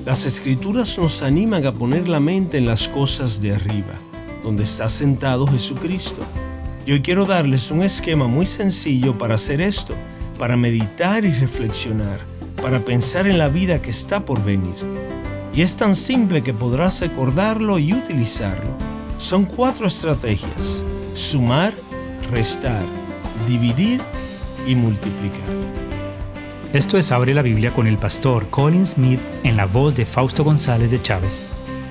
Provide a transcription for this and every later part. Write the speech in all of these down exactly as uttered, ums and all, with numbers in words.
Las Escrituras nos animan a poner la mente en las cosas de arriba, donde está sentado Jesucristo. Y hoy quiero darles un esquema muy sencillo para hacer esto, para meditar y reflexionar, para pensar en la vida que está por venir. Y es tan simple que podrás recordarlo y utilizarlo. Son cuatro estrategias: sumar, restar, dividir y multiplicar. Esto es Abre la Biblia con el pastor Colin Smith en la voz de Fausto González de Chávez.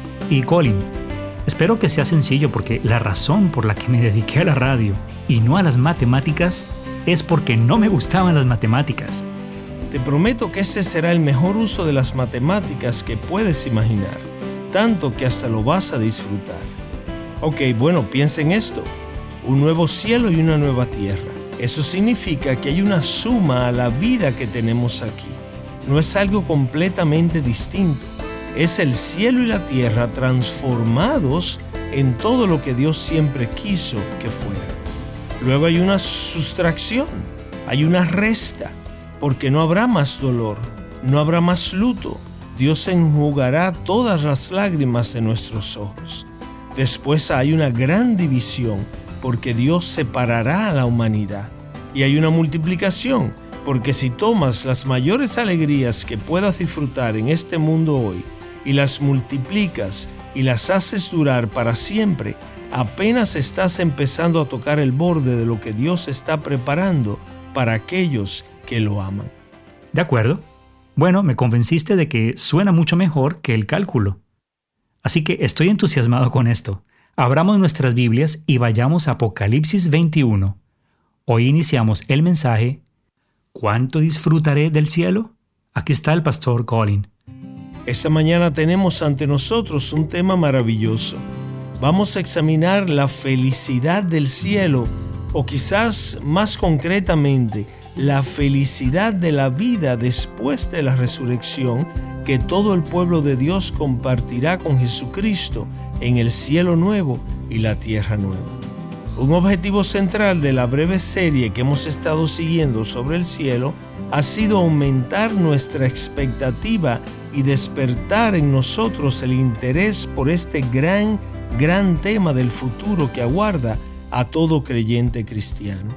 Y Colin, espero que sea sencillo porque la razón por la que me dediqué a la radio y no a las matemáticas es porque no me gustaban las matemáticas. Te prometo que este será el mejor uso de las matemáticas que puedes imaginar, tanto que hasta lo vas a disfrutar. Ok, bueno, piensa en esto: un nuevo cielo y una nueva tierra. Eso significa que hay una suma a la vida que tenemos aquí. No es algo completamente distinto. Es el cielo y la tierra transformados en todo lo que Dios siempre quiso que fuera. Luego hay una sustracción, hay una resta, porque no habrá más dolor, no habrá más luto. Dios enjugará todas las lágrimas de nuestros ojos. Después hay una gran división, porque Dios separará a la humanidad. Y hay una multiplicación, porque si tomas las mayores alegrías que puedas disfrutar en este mundo hoy y las multiplicas y las haces durar para siempre, apenas estás empezando a tocar el borde de lo que Dios está preparando para aquellos que lo aman. De acuerdo. Bueno, me convenciste de que suena mucho mejor que el cálculo. Así que estoy entusiasmado con esto. Abramos nuestras Biblias y vayamos a Apocalipsis veintiuno. Hoy iniciamos el mensaje ¿Cuánto disfrutaré del cielo? Aquí está el pastor Colin. Esta mañana tenemos ante nosotros un tema maravilloso. Vamos a examinar la felicidad del cielo, o quizás más concretamente, la felicidad de la vida después de la resurrección que todo el pueblo de Dios compartirá con Jesucristo en el cielo nuevo y la tierra nueva. Un objetivo central de la breve serie que hemos estado siguiendo sobre el cielo ha sido aumentar nuestra expectativa y despertar en nosotros el interés por este gran, gran tema del futuro que aguarda a todo creyente cristiano.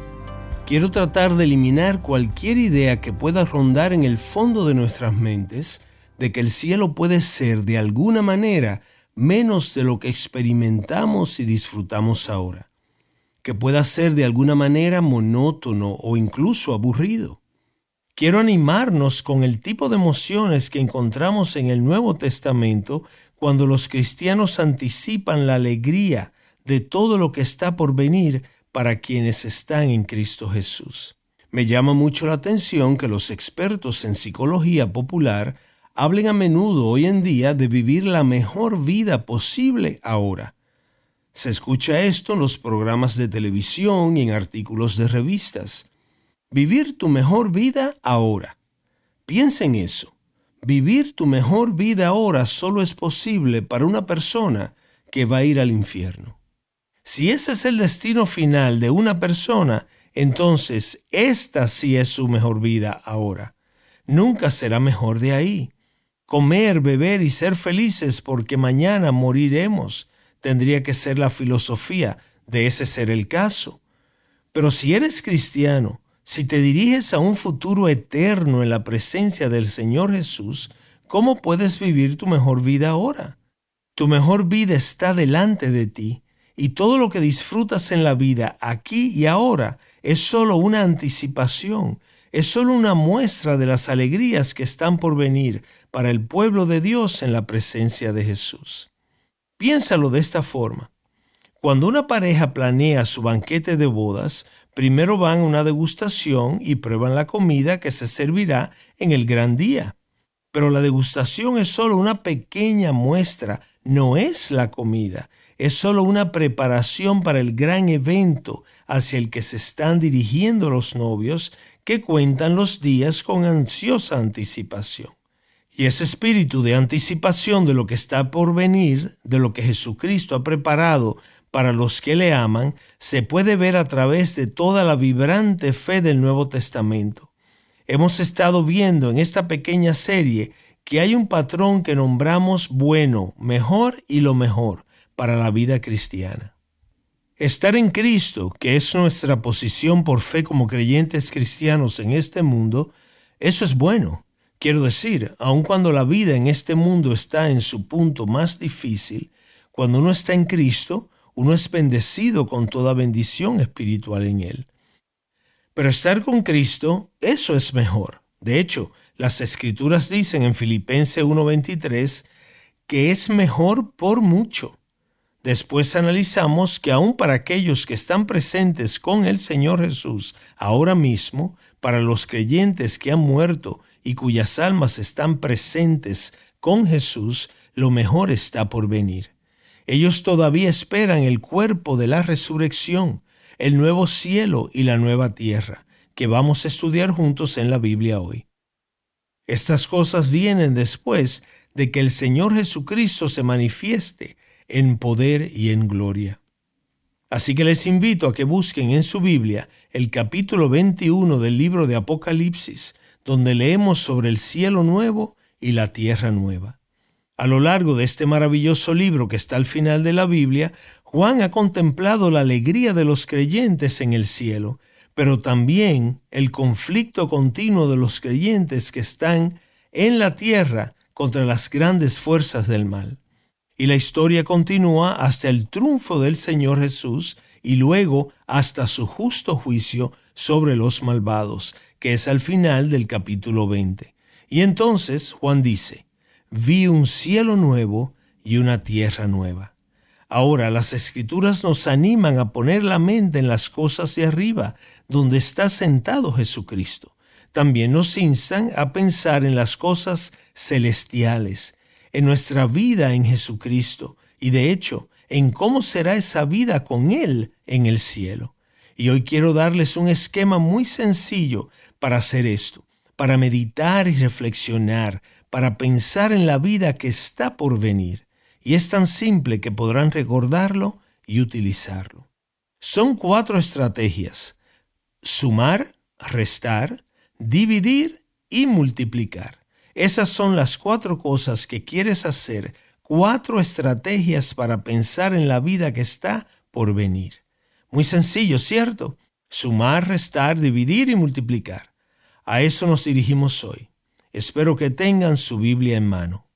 Quiero tratar de eliminar cualquier idea que pueda rondar en el fondo de nuestras mentes de que el cielo puede ser de alguna manera menos de lo que experimentamos y disfrutamos ahora, que pueda ser de alguna manera monótono o incluso aburrido. Quiero animarnos con el tipo de emociones que encontramos en el Nuevo Testamento cuando los cristianos anticipan la alegría de todo lo que está por venir para quienes están en Cristo Jesús. Me llama mucho la atención que los expertos en psicología popular hablen a menudo hoy en día de vivir la mejor vida posible ahora. Se escucha esto en los programas de televisión y en artículos de revistas. Vivir tu mejor vida ahora. Piensa en eso. Vivir tu mejor vida ahora solo es posible para una persona que va a ir al infierno. Si ese es el destino final de una persona, entonces esta sí es su mejor vida ahora. Nunca será mejor de ahí. Comer, beber y ser felices porque mañana moriremos tendría que ser la filosofía de ese ser el caso. Pero si eres cristiano, si te diriges a un futuro eterno en la presencia del Señor Jesús, ¿cómo puedes vivir tu mejor vida ahora? Tu mejor vida está delante de ti. Y todo lo que disfrutas en la vida, aquí y ahora, es solo una anticipación, es solo una muestra de las alegrías que están por venir para el pueblo de Dios en la presencia de Jesús. Piénsalo de esta forma. Cuando una pareja planea su banquete de bodas, primero van a una degustación y prueban la comida que se servirá en el gran día. Pero la degustación es solo una pequeña muestra, no es la comida. Es solo una preparación para el gran evento hacia el que se están dirigiendo los novios que cuentan los días con ansiosa anticipación. Y ese espíritu de anticipación de lo que está por venir, de lo que Jesucristo ha preparado para los que le aman, se puede ver a través de toda la vibrante fe del Nuevo Testamento. Hemos estado viendo en esta pequeña serie que hay un patrón que nombramos bueno, mejor y lo mejor para la vida cristiana. Estar en Cristo, que es nuestra posición por fe como creyentes cristianos en este mundo, eso es bueno. Quiero decir, aun cuando la vida en este mundo está en su punto más difícil, cuando uno está en Cristo, uno es bendecido con toda bendición espiritual en Él. Pero estar con Cristo, eso es mejor. De hecho, las Escrituras dicen en Filipenses uno veintitrés que es mejor por mucho. Después analizamos que aun para aquellos que están presentes con el Señor Jesús ahora mismo, para los creyentes que han muerto y cuyas almas están presentes con Jesús, lo mejor está por venir. Ellos todavía esperan el cuerpo de la resurrección, el nuevo cielo y la nueva tierra, que vamos a estudiar juntos en la Biblia hoy. Estas cosas vienen después de que el Señor Jesucristo se manifieste en poder y en gloria. Así que les invito a que busquen en su Biblia el capítulo veintiuno del libro de Apocalipsis, donde leemos sobre el cielo nuevo y la tierra nueva. A lo largo de este maravilloso libro que está al final de la Biblia, Juan ha contemplado la alegría de los creyentes en el cielo, pero también el conflicto continuo de los creyentes que están en la tierra contra las grandes fuerzas del mal. Y la historia continúa hasta el triunfo del Señor Jesús y luego hasta su justo juicio sobre los malvados, que es al final del capítulo veinte. Y entonces Juan dice: vi un cielo nuevo y una tierra nueva. Ahora las Escrituras nos animan a poner la mente en las cosas de arriba, donde está sentado Jesucristo. También nos instan a pensar en las cosas celestiales, en nuestra vida en Jesucristo y de hecho en cómo será esa vida con Él en el cielo. Y hoy quiero darles un esquema muy sencillo para hacer esto, para meditar y reflexionar, para pensar en la vida que está por venir. Y es tan simple que podrán recordarlo y utilizarlo. Son cuatro estrategias: sumar, restar, dividir y multiplicar. Esas son las cuatro cosas que quieres hacer, cuatro estrategias para pensar en la vida que está por venir. Muy sencillo, ¿cierto? Sumar, restar, dividir y multiplicar. A eso nos dirigimos hoy. Espero que tengan su Biblia en mano.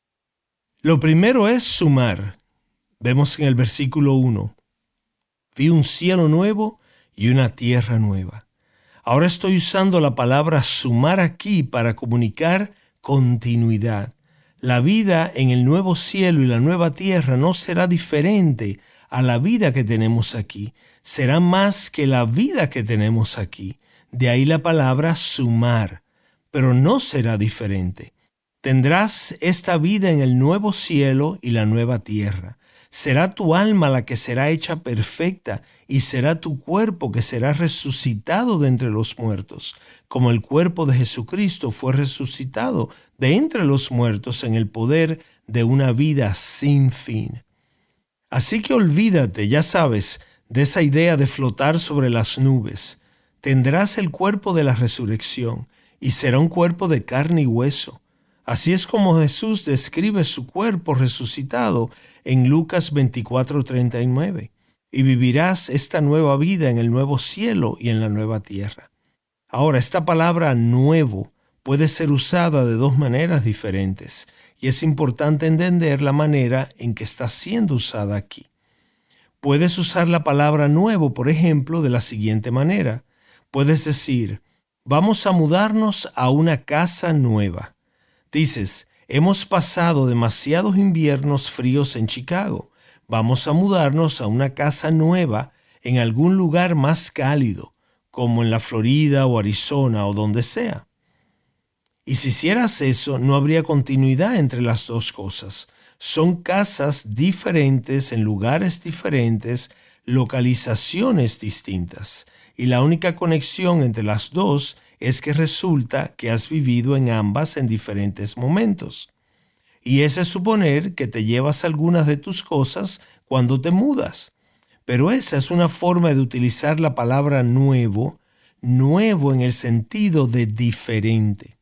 Lo primero es sumar. Vemos en el versículo uno. Vi un cielo nuevo y una tierra nueva. Ahora estoy usando la palabra sumar aquí para comunicar continuidad. La vida en el nuevo cielo y la nueva tierra no será diferente a la vida que tenemos aquí. Será más que la vida que tenemos aquí. De ahí la palabra sumar. Pero no será diferente. Tendrás esta vida en el nuevo cielo y la nueva tierra. Será tu alma la que será hecha perfecta y será tu cuerpo que será resucitado de entre los muertos, como el cuerpo de Jesucristo fue resucitado de entre los muertos en el poder de una vida sin fin. Así que olvídate, ya sabes, de esa idea de flotar sobre las nubes. Tendrás el cuerpo de la resurrección y será un cuerpo de carne y hueso. Así es como Jesús describe su cuerpo resucitado en Lucas veinticuatro treinta y nueve. Y vivirás esta nueva vida en el nuevo cielo y en la nueva tierra. Ahora, esta palabra nuevo puede ser usada de dos maneras diferentes, y es importante entender la manera en que está siendo usada aquí. Puedes usar la palabra nuevo, por ejemplo, de la siguiente manera. Puedes decir: vamos a mudarnos a una casa nueva. Dices: hemos pasado demasiados inviernos fríos en Chicago. Vamos a mudarnos a una casa nueva en algún lugar más cálido, como en la Florida o Arizona o donde sea. Y si hicieras eso, no habría continuidad entre las dos cosas. Son casas diferentes en lugares diferentes, localizaciones distintas. Y la única conexión entre las dos es que resulta que has vivido en ambas en diferentes momentos. Y ese es suponer que te llevas algunas de tus cosas cuando te mudas. Pero esa es una forma de utilizar la palabra nuevo, nuevo en el sentido de diferente.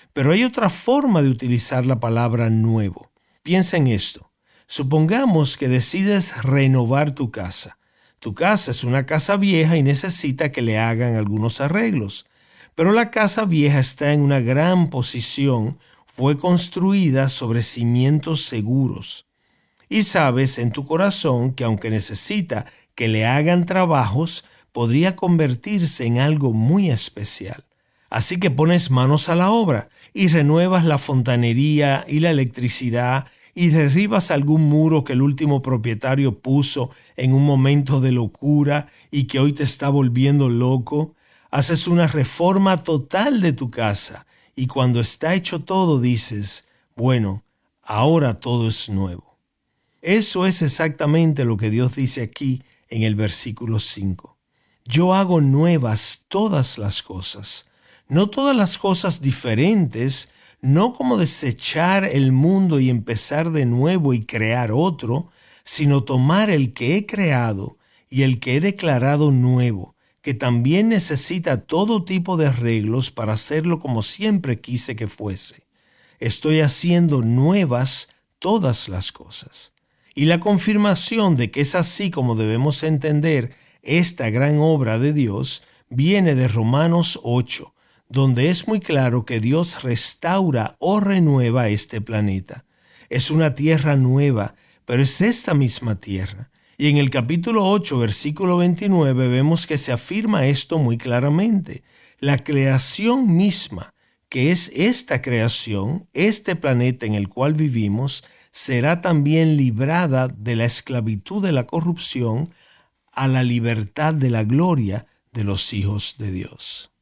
Pero hay otra forma de utilizar la palabra nuevo. Piensa en esto. Supongamos que decides renovar tu casa. Tu casa es una casa vieja y necesita que le hagan algunos arreglos. Pero la casa vieja está en una gran posición, fue construida sobre cimientos seguros. Y sabes en tu corazón que aunque necesita que le hagan trabajos, podría convertirse en algo muy especial. Así que pones manos a la obra y renuevas la fontanería y la electricidad y derribas algún muro que el último propietario puso en un momento de locura y que hoy te está volviendo loco. Haces una reforma total de tu casa y cuando está hecho todo dices, bueno, ahora todo es nuevo. Eso es exactamente lo que Dios dice aquí en el versículo cinco. Yo hago nuevas todas las cosas. No todas las cosas diferentes, no como desechar el mundo y empezar de nuevo y crear otro, sino tomar el que he creado y el que he declarado nuevo, que también necesita todo tipo de arreglos para hacerlo como siempre quise que fuese. Estoy haciendo nuevas todas las cosas. Y la confirmación de que es así como debemos entender esta gran obra de Dios viene de Romanos ocho, donde es muy claro que Dios restaura o renueva este planeta. Es una tierra nueva, pero es esta misma tierra. Y en el capítulo ocho, versículo veintinueve, vemos que se afirma esto muy claramente. La creación misma, que es esta creación, este planeta en el cual vivimos, será también librada de la esclavitud de la corrupción a la libertad de la gloria de los hijos de Dios.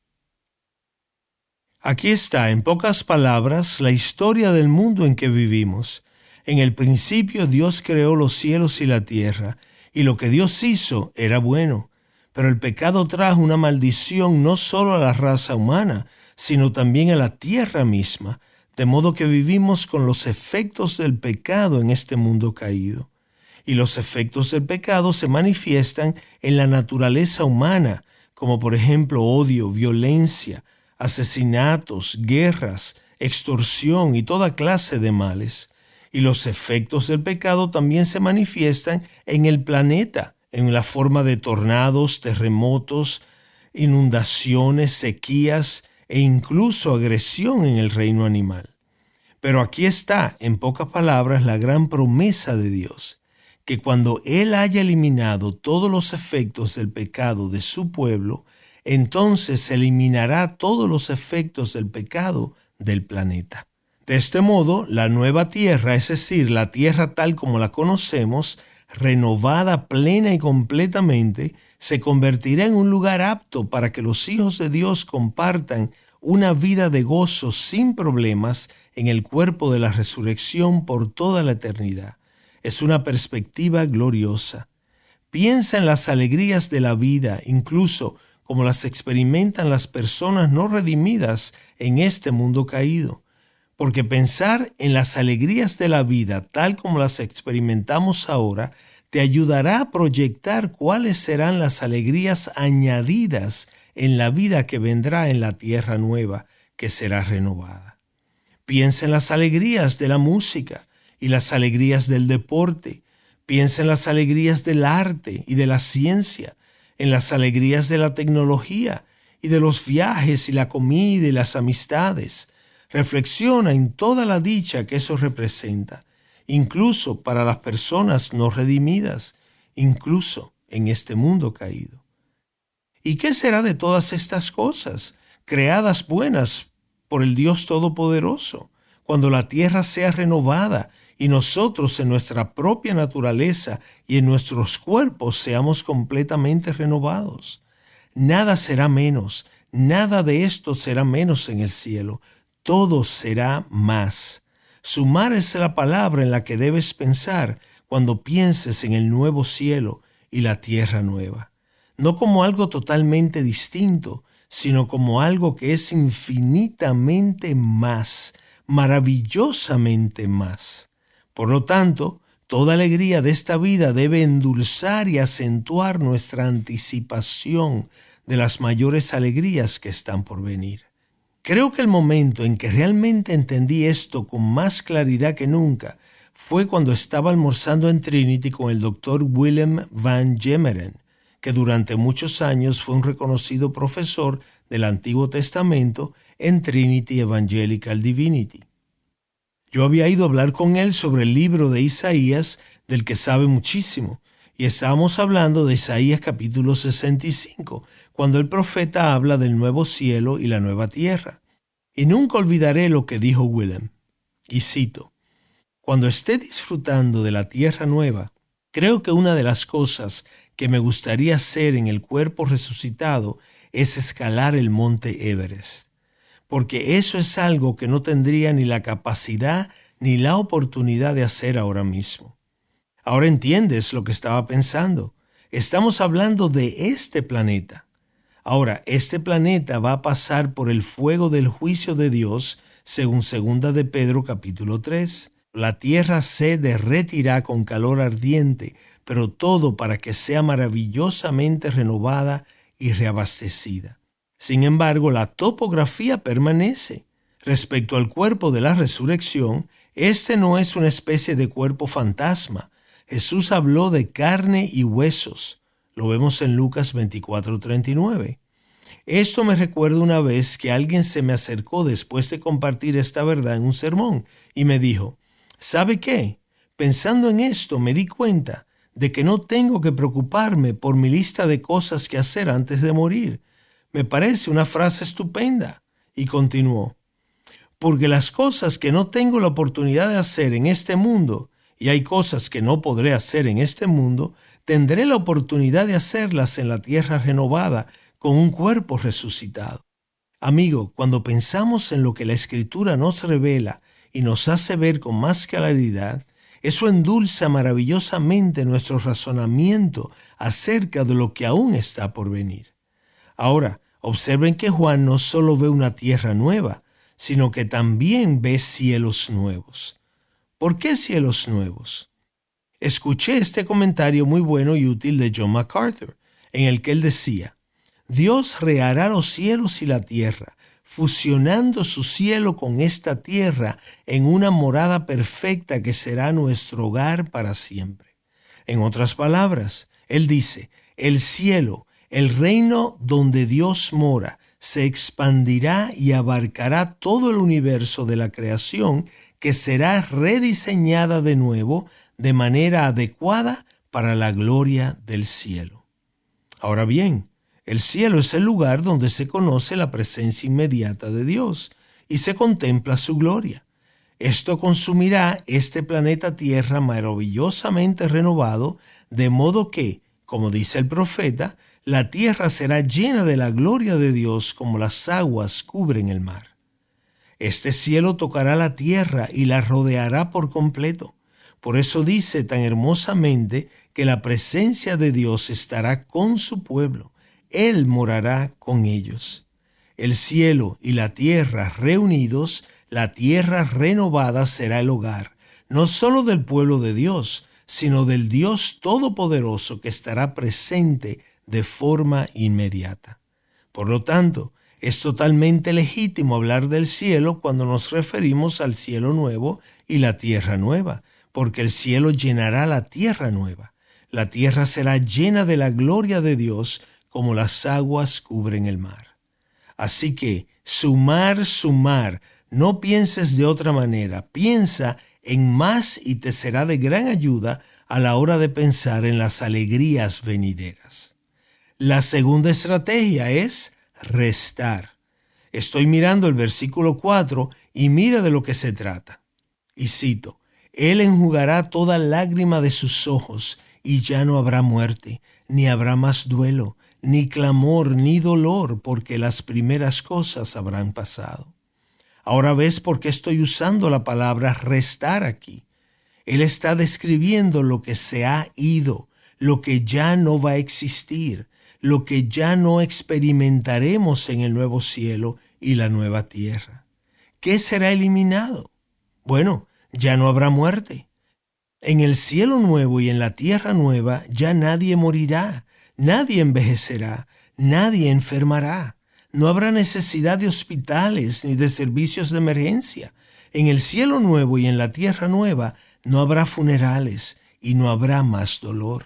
Aquí está, en pocas palabras, la historia del mundo en que vivimos. En el principio Dios creó los cielos y la tierra, y lo que Dios hizo era bueno. Pero el pecado trajo una maldición no solo a la raza humana, sino también a la tierra misma, de modo que vivimos con los efectos del pecado en este mundo caído. Y los efectos del pecado se manifiestan en la naturaleza humana, como por ejemplo odio, violencia, asesinatos, guerras, extorsión y toda clase de males. Y los efectos del pecado también se manifiestan en el planeta, en la forma de tornados, terremotos, inundaciones, sequías e incluso agresión en el reino animal. Pero aquí está, en pocas palabras, la gran promesa de Dios, que cuando Él haya eliminado todos los efectos del pecado de su pueblo, entonces eliminará todos los efectos del pecado del planeta. De este modo, la nueva tierra, es decir, la tierra tal como la conocemos, renovada plena y completamente, se convertirá en un lugar apto para que los hijos de Dios compartan una vida de gozo sin problemas en el cuerpo de la resurrección por toda la eternidad. Es una perspectiva gloriosa. Piensa en las alegrías de la vida, incluso como las experimentan las personas no redimidas en este mundo caído. Porque pensar en las alegrías de la vida tal como las experimentamos ahora te ayudará a proyectar cuáles serán las alegrías añadidas en la vida que vendrá en la tierra nueva que será renovada. Piensa en las alegrías de la música y las alegrías del deporte. Piensa en las alegrías del arte y de la ciencia, en las alegrías de la tecnología y de los viajes y la comida y las amistades. Reflexiona en toda la dicha que eso representa, incluso para las personas no redimidas, incluso en este mundo caído. ¿Y qué será de todas estas cosas, creadas buenas por el Dios Todopoderoso, cuando la tierra sea renovada y nosotros en nuestra propia naturaleza y en nuestros cuerpos seamos completamente renovados? Nada será menos, nada de esto será menos en el cielo. Todo será más. Sumar es la palabra en la que debes pensar cuando pienses en el nuevo cielo y la tierra nueva. No como algo totalmente distinto, sino como algo que es infinitamente más, maravillosamente más. Por lo tanto, toda alegría de esta vida debe endulzar y acentuar nuestra anticipación de las mayores alegrías que están por venir. Creo que el momento en que realmente entendí esto con más claridad que nunca fue cuando estaba almorzando en Trinity con el doctor Willem van Gemeren, que durante muchos años fue un reconocido profesor del Antiguo Testamento en Trinity Evangelical Divinity. Yo había ido a hablar con él sobre el libro de Isaías, del que sabe muchísimo, y estábamos hablando de Isaías capítulo sesenta y cinco, cuando el profeta habla del nuevo cielo y la nueva tierra. Y nunca olvidaré lo que dijo Willem, y cito: «Cuando esté disfrutando de la tierra nueva, creo que una de las cosas que me gustaría hacer en el cuerpo resucitado es escalar el monte Everest, porque eso es algo que no tendría ni la capacidad ni la oportunidad de hacer ahora mismo». Ahora entiendes lo que estaba pensando. Estamos hablando de este planeta. Ahora, este planeta va a pasar por el fuego del juicio de Dios, según segunda de Pedro capítulo tres. La tierra se derretirá con calor ardiente, pero todo para que sea maravillosamente renovada y reabastecida. Sin embargo, la topografía permanece. Respecto al cuerpo de la resurrección, este no es una especie de cuerpo fantasma. Jesús habló de carne y huesos. Lo vemos en Lucas veinticuatro treinta y nueve. Esto me recuerda una vez que alguien se me acercó después de compartir esta verdad en un sermón y me dijo: ¿sabe qué? Pensando en esto me di cuenta de que no tengo que preocuparme por mi lista de cosas que hacer antes de morir. Me parece una frase estupenda. Y continuó: porque las cosas que no tengo la oportunidad de hacer en este mundo, y hay cosas que no podré hacer en este mundo, tendré la oportunidad de hacerlas en la tierra renovada con un cuerpo resucitado. Amigo, cuando pensamos en lo que la Escritura nos revela y nos hace ver con más claridad, eso endulza maravillosamente nuestro razonamiento acerca de lo que aún está por venir. Ahora, observen que Juan no solo ve una tierra nueva, sino que también ve cielos nuevos. ¿Por qué cielos nuevos? Escuché este comentario muy bueno y útil de John MacArthur, en el que él decía: Dios rehará los cielos y la tierra, fusionando su cielo con esta tierra en una morada perfecta que será nuestro hogar para siempre. En otras palabras, él dice, el cielo, el reino donde Dios mora, se expandirá y abarcará todo el universo de la creación, que será rediseñada de nuevo de manera adecuada para la gloria del cielo. Ahora bien, el cielo es el lugar donde se conoce la presencia inmediata de Dios y se contempla su gloria. Esto consumirá este planeta Tierra maravillosamente renovado, de modo que, como dice el profeta, la tierra será llena de la gloria de Dios como las aguas cubren el mar. Este cielo tocará la tierra y la rodeará por completo. Por eso dice tan hermosamente que la presencia de Dios estará con su pueblo. Él morará con ellos. El cielo y la tierra reunidos, la tierra renovada será el hogar, no solo del pueblo de Dios, sino del Dios Todopoderoso que estará presente de forma inmediata. Por lo tanto, es totalmente legítimo hablar del cielo cuando nos referimos al cielo nuevo y la tierra nueva, porque el cielo llenará la tierra nueva. La tierra será llena de la gloria de Dios como las aguas cubren el mar. Así que, sumar, sumar, no pienses de otra manera, piensa en más y te será de gran ayuda a la hora de pensar en las alegrías venideras. La segunda estrategia es restar. Estoy mirando el versículo cuatro y mira de lo que se trata. Y cito, Él enjugará toda lágrima de sus ojos y ya no habrá muerte, ni habrá más duelo, ni clamor, ni dolor, porque las primeras cosas habrán pasado. Ahora ves por qué estoy usando la palabra restar aquí. Él está describiendo lo que se ha ido, lo que ya no va a existir, lo que ya no experimentaremos en el nuevo cielo y la nueva tierra. ¿Qué será eliminado? Bueno, ya no habrá muerte. En el cielo nuevo y en la tierra nueva ya nadie morirá, nadie envejecerá, nadie enfermará. No habrá necesidad de hospitales ni de servicios de emergencia. En el cielo nuevo y en la tierra nueva no habrá funerales y no habrá más dolor.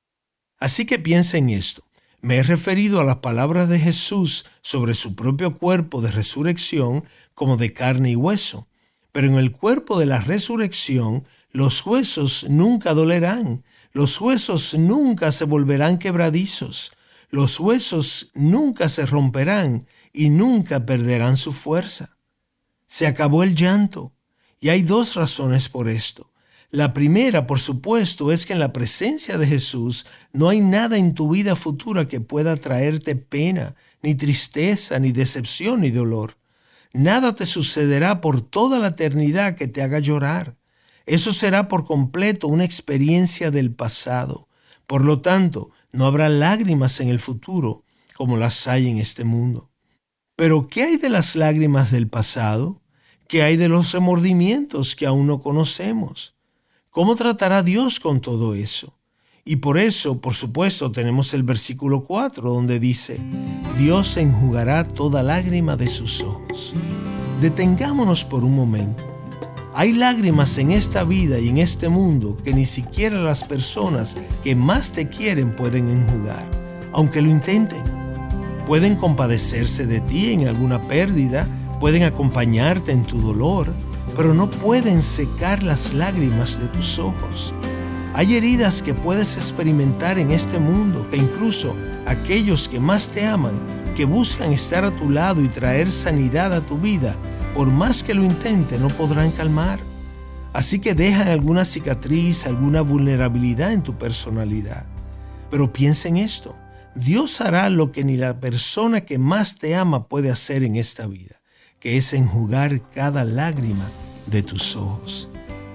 Así que piensa en esto. Me he referido a las palabras de Jesús sobre su propio cuerpo de resurrección como de carne y hueso. Pero en el cuerpo de la resurrección, los huesos nunca dolerán. Los huesos nunca se volverán quebradizos. Los huesos nunca se romperán y nunca perderán su fuerza. Se acabó el llanto. Y hay dos razones por esto. La primera, por supuesto, es que en la presencia de Jesús no hay nada en tu vida futura que pueda traerte pena, ni tristeza, ni decepción, ni dolor. Nada te sucederá por toda la eternidad que te haga llorar. Eso será por completo una experiencia del pasado. Por lo tanto, no habrá lágrimas en el futuro como las hay en este mundo. Pero, ¿qué hay de las lágrimas del pasado? ¿Qué hay de los remordimientos que aún no conocemos? ¿Cómo tratará Dios con todo eso? Y por eso, por supuesto, tenemos el versículo cuatro donde dice, Dios enjugará toda lágrima de sus ojos. Detengámonos por un momento. Hay lágrimas en esta vida y en este mundo que ni siquiera las personas que más te quieren pueden enjugar, aunque lo intenten. Pueden compadecerse de ti en alguna pérdida, pueden acompañarte en tu dolor, pero no pueden secar las lágrimas de tus ojos. Hay heridas que puedes experimentar en este mundo que incluso aquellos que más te aman, que buscan estar a tu lado y traer sanidad a tu vida, por más que lo intenten, no podrán calmar. Así que dejan alguna cicatriz, alguna vulnerabilidad en tu personalidad. Pero piensa en esto. Dios hará lo que ni la persona que más te ama puede hacer en esta vida, que es enjugar cada lágrima de tus ojos.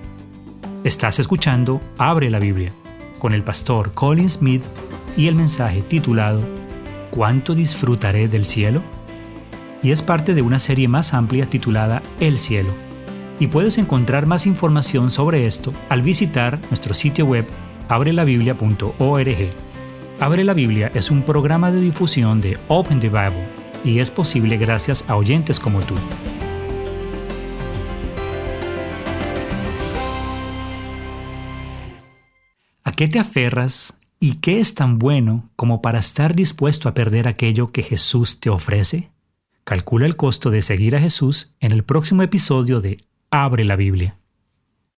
Estás escuchando Abre la Biblia con el pastor Colin Smith y el mensaje titulado ¿Cuánto disfrutaré del cielo? Y es parte de una serie más amplia titulada El Cielo. Y puedes encontrar más información sobre esto al visitar nuestro sitio web abre la biblia punto org. Abre la Biblia es un programa de difusión de Open the Bible y es posible gracias a oyentes como tú. ¿A qué te aferras y qué es tan bueno como para estar dispuesto a perder aquello que Jesús te ofrece? Calcula el costo de seguir a Jesús en el próximo episodio de Abre la Biblia.